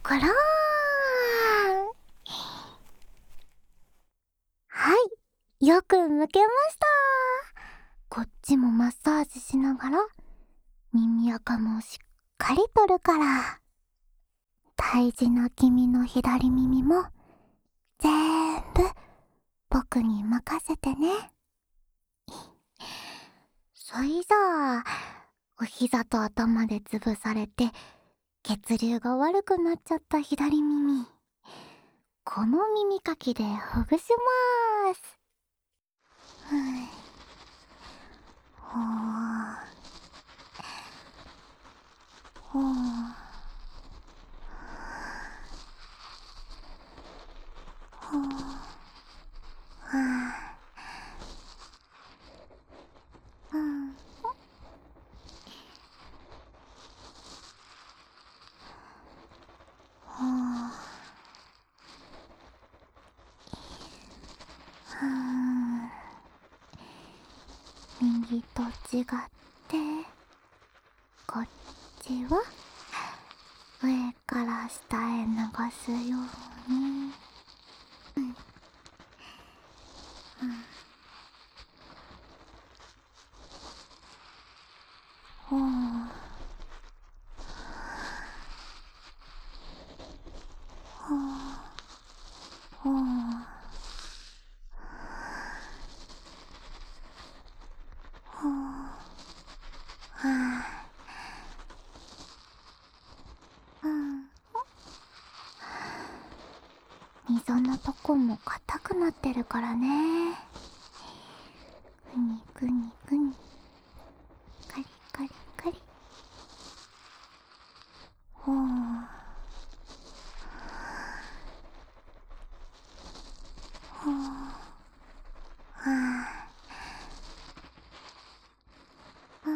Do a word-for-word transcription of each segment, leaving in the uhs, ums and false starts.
こらーん。はい、よくむけました。こっちもマッサージしながら耳垢もしっかり取るから、大事な君の左耳もぜーんぶ僕に任せてね。そいじゃあ、お膝と頭で潰されて血流が悪くなっちゃった左耳、この耳かきでほぐしまーす。ふぅ、ほー、ほー、ほー、はぁ、うん、ほー、ふぅ、右と違ってこっちは上から下へ流すように。うん、うん、ほう、ほう、ほう、ほう、はあ、うん、溝のとこも硬くなってるからね。ぐにぐにぐに、カリカリカリ、ほう、ほう、はあ、うん、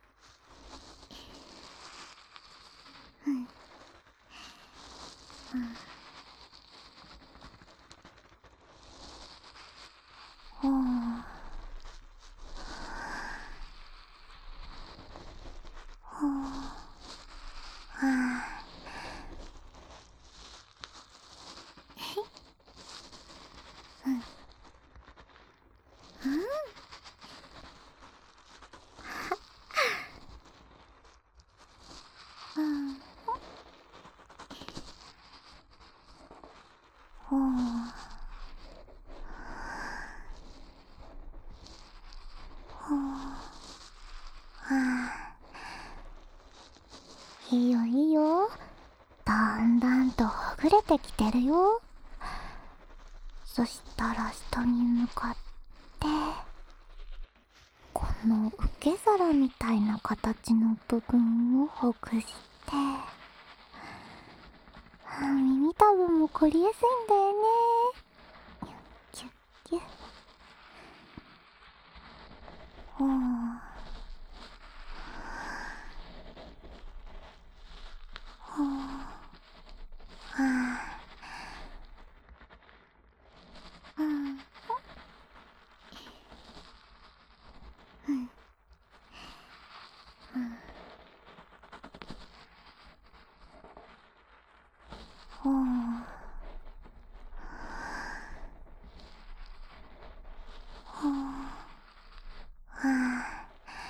うん、うん、ほう、ほう、はあ、うん、うん、うん、ほう、ほう、はあ、いいよいいよ、だんだんとほぐれてきてるよ。そしたら下に向かって、この受け皿みたいな形の部分をほぐして、あ、耳たぶも凝りやすいんだよね。キュッキュッ、ほう、ほう、はあ、うん、うん、うん、ほう、ほう、はあ、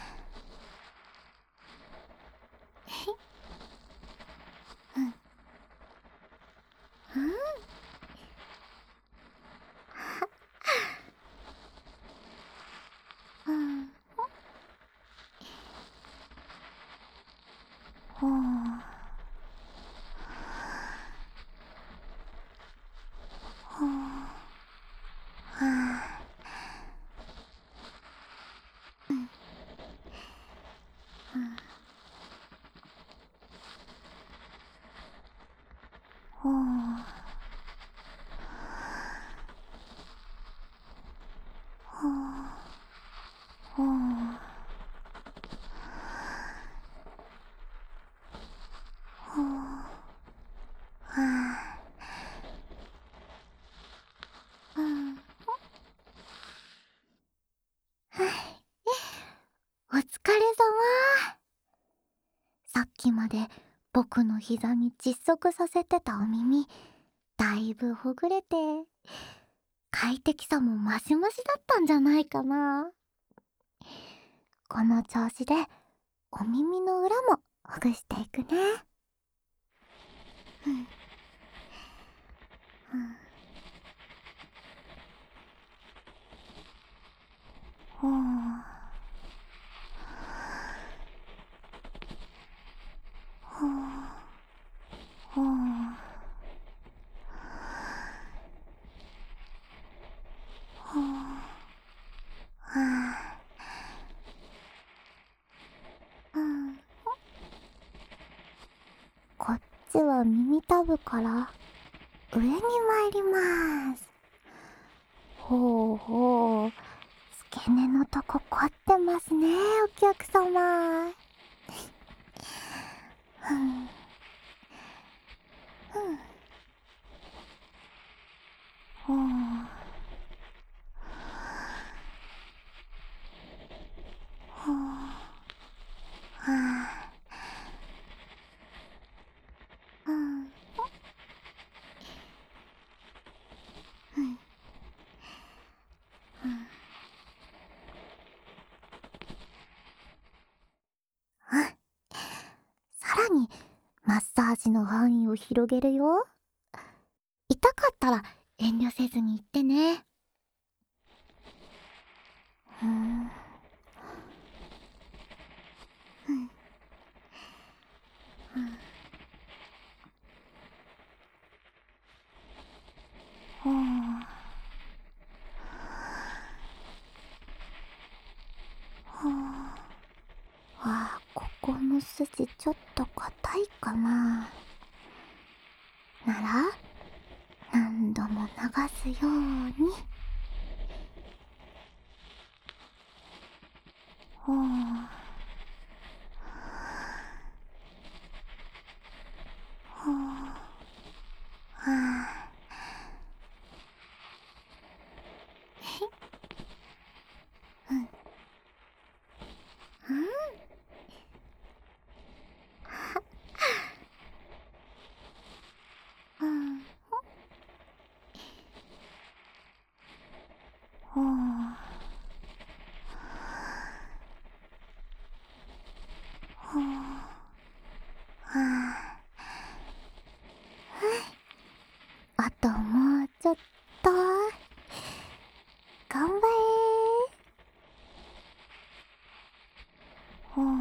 うん、うん、うん、ほう、ほう、はあ、うん、うん、ほう、ほう、ほう、ほう、はあ、うん、はい、お疲れ様。さっきまで僕の膝に窒息させてたお耳、だいぶほぐれて、快適さもマシマシだったんじゃないかな。この調子でお耳の裏もほぐしていくね。うん、うん、ほう、ほう、ほう、ほう、はあ、うん。こっちは耳たぶから上に参ります。ほうほう、付け根のとこ凝ってますね、お客様。ふん、ふん、ほう、ほう、はあ、うん、うん、うん。うん、さらにマッサージの範囲を広げるよ。痛かったら遠慮せずに言ってね。うーん、うん、うん、ほう、ほう。ああ、ここの筋ちょっと硬いかな。なら何度も流すように。ほう、ほう、はあ、うん、うん、うん、ほう、ほう、はあ、あともうちょっと。頑張れー。ほう、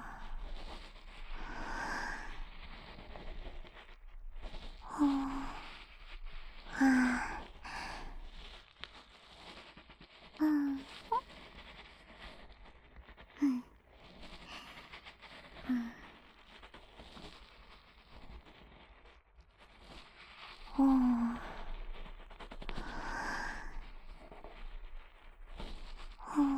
ほう、はあ、うん、うん、うん、ほう、ほう。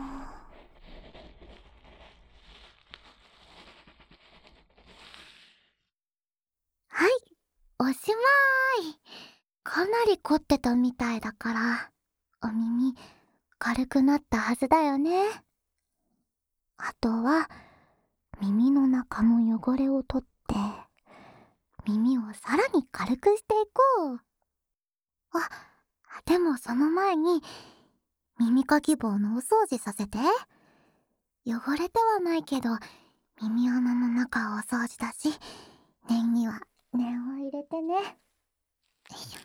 はい、おしまい。かなり凝ってたみたいだから、お耳軽くなったはずだよね。あとは耳の中の汚れを取って耳をさらに軽くしていこう。あ、でもその前に耳かき棒のお掃除させて。汚れてはないけど耳穴の中をお掃除だし、念には念を入れてね。よいしょ。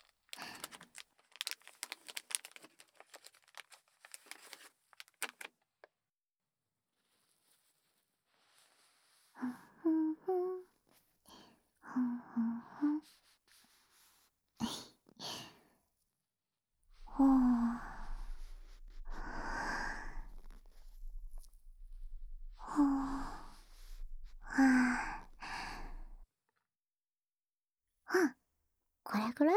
ふんふんふん、ふんふんふん。ほう、ほう、はあ、うん、これぐらい。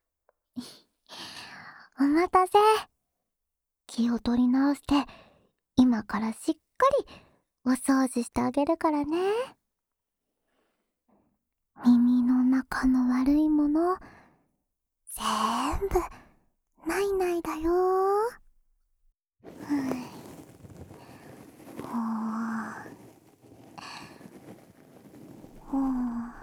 お待たせ。気を取り直して今からしっかりお掃除してあげるからね。耳の中の悪いもの全部ないないだよ。ふい、ほう、ほう、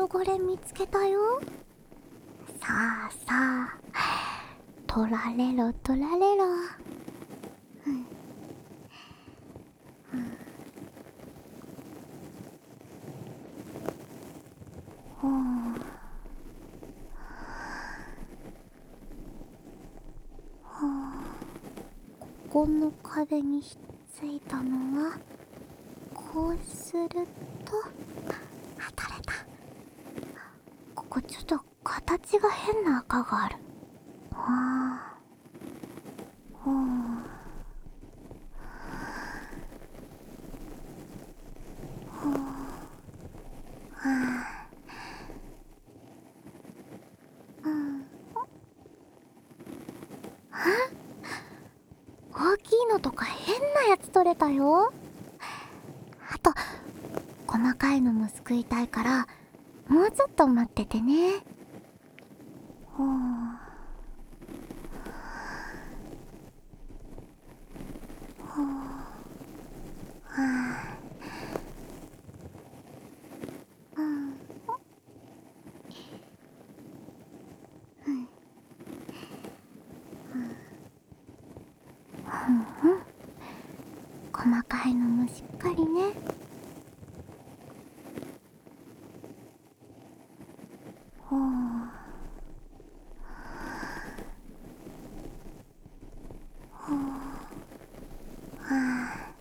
汚れ見つけたよ。さあさあ、取られろ取られろ。うん、うん、ほうほう。ここの壁にひっついたのはこうすると、あ、取れた。ここちょっと形が変な赤がある。はあ、ほう、ほう、はあ、うん。大きいのとか変なやつ取れたよ。あと細かいのもすくいたいから、もうちょっと待っててね。ほう、ほう、はあ、うん、うん、うん、うん。細かいのもしっかりね。ほう、ほう、はあ、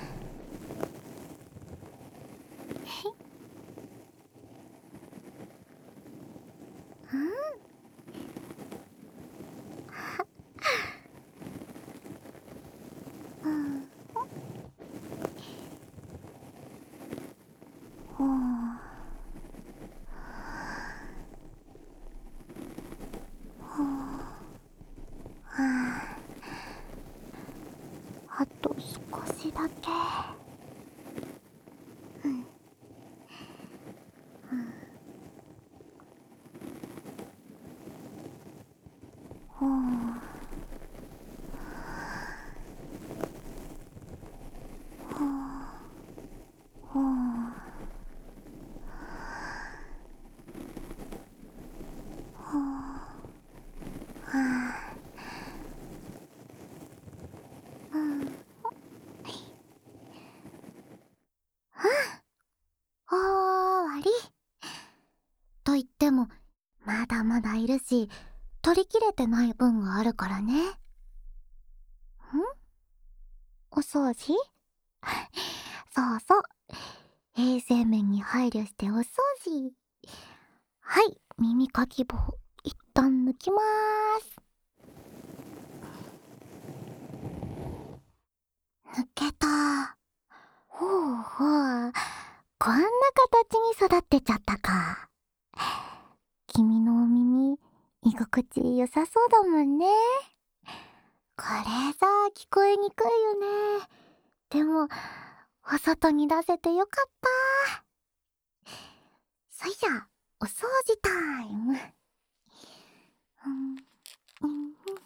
うん、うん、ほう、ほう、はあ、あと少しだけ。うん、うん、ほう、ほう、ほう、ほう、はあ、うん、おーわり。と言ってもまだまだいるし、取りきれてない分があるからね。ん、お掃除。そうそう、衛生面に配慮してお掃除。はい、耳かき棒一旦抜きまーす。抜けた。ほうほう、こんな形に育ってちゃったか。君のお耳、居心地良さそうだもんね。これさ、聞こえにくいよね。でもお外に出せてよかった。そいじゃ、お掃除タイム。うん、うん、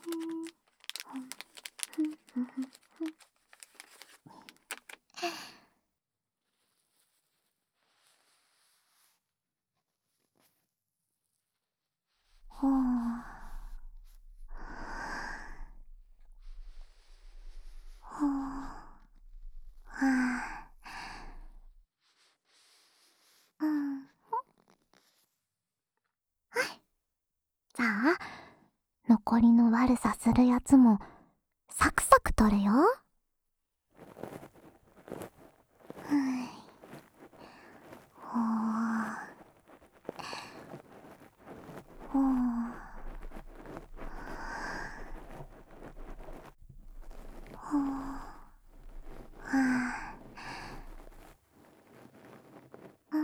うん、ほう、ほう、はあ、うん。じゃあ残りの悪さするやつもサクサク取るよ。ふい、ほう、ほう、ほう、はあ、うん、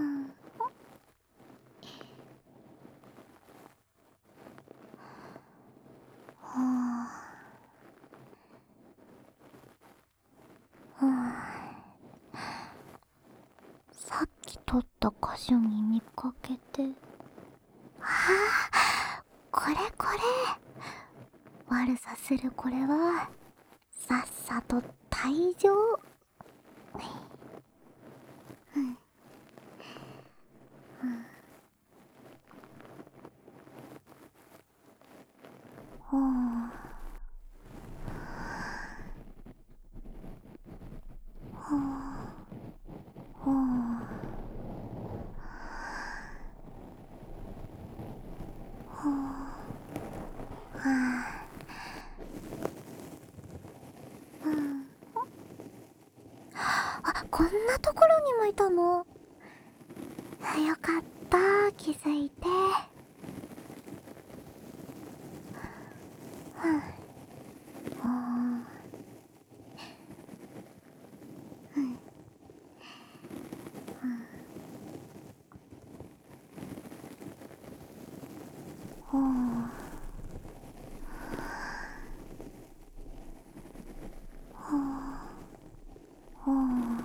ほう、ほう。さっき取った箇所に見かけて。はあ、これこれ。悪さするこれはさっさと退場。うん、うん、 ほうほうほうほうはあうんあ、こんなところにもいたの。よかった、気づいて。うん。おー。うん。うん。おー。おー。おー。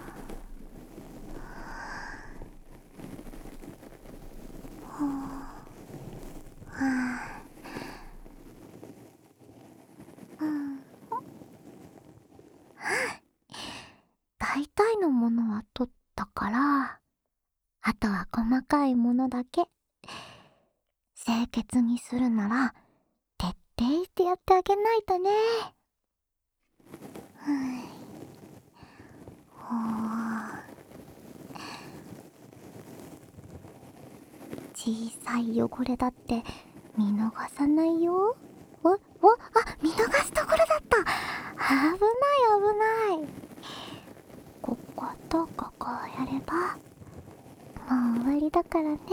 おー。はあ。うん。大体のものは取ったから、あとは細かいものだけ。清潔にするなら、徹底してやってあげないとね。ふん。ほー。小さい汚れだって見逃さないよ。おおあ、見逃すところだった。危ない危ない。こことここをやればもう終わりだからね。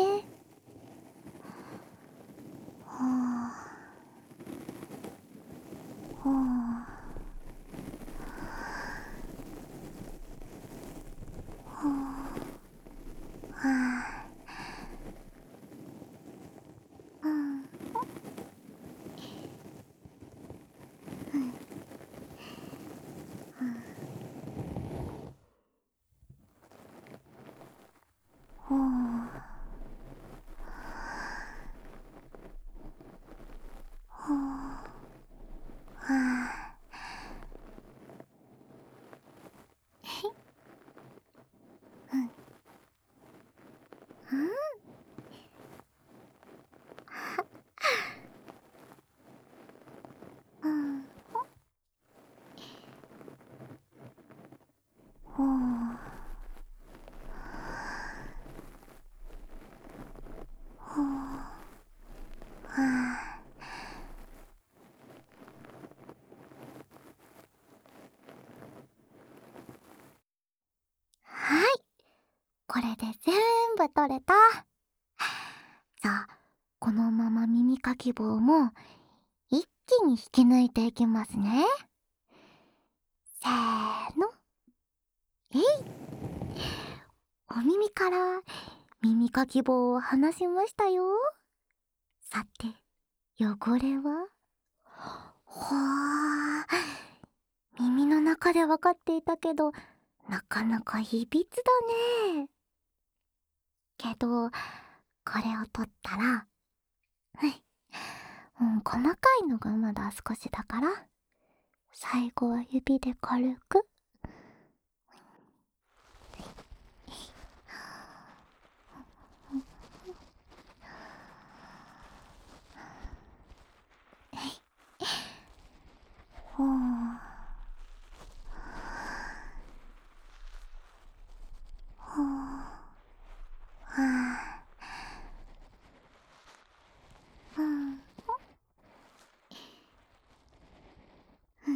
ほうほうほうはあうんうんほうほうはあうんうんうんほうほうはあはい、これで全部取れた。さあ、このまま耳かき棒も一気に引き抜いていきますね。せーの。えい。お耳から耳かき棒を離しましたよ。さて、汚れはほー。耳の中で分かっていたけど、なかなかいびつだね。けど、これを取ったら、はい。うん、細かいのがまだ少しだから、最後は指で軽く。ほう。ほう。はあ。うん。うん。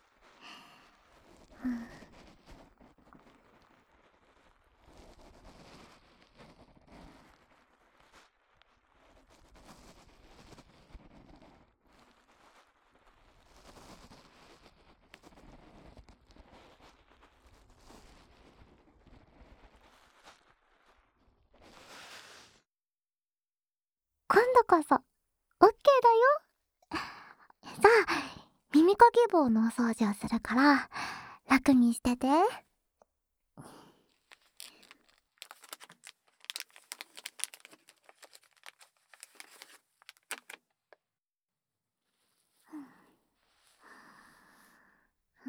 うん。今度こそ、オッケーだよ。さあ、耳かき棒のお掃除をするから、楽にしてて。うん。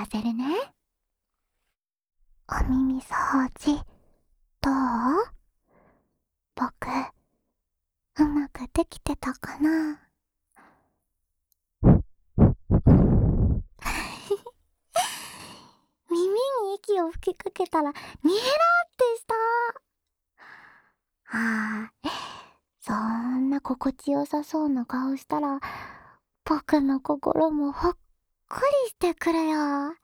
させるね。お耳掃除どう？僕うまくできてたかな？耳に息を吹きかけたらニエラってした。あー、そんな心地よさそうな顔したら僕の心もほっこりしてくるよ。あ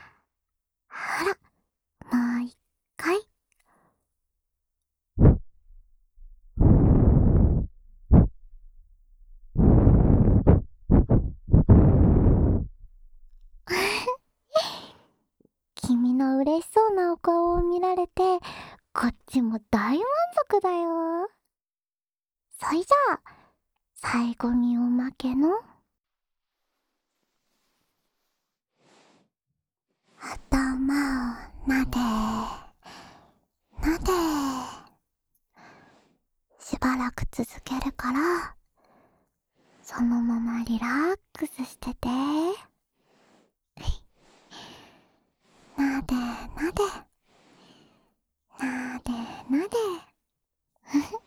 ら、もう一回。君の嬉しそうなお顔を見られてこっちも大満足だよ。そいじゃあ最後におまけの頭をなでなで、しばらく続けるからそのままリラックスしてて。なでなでなでなで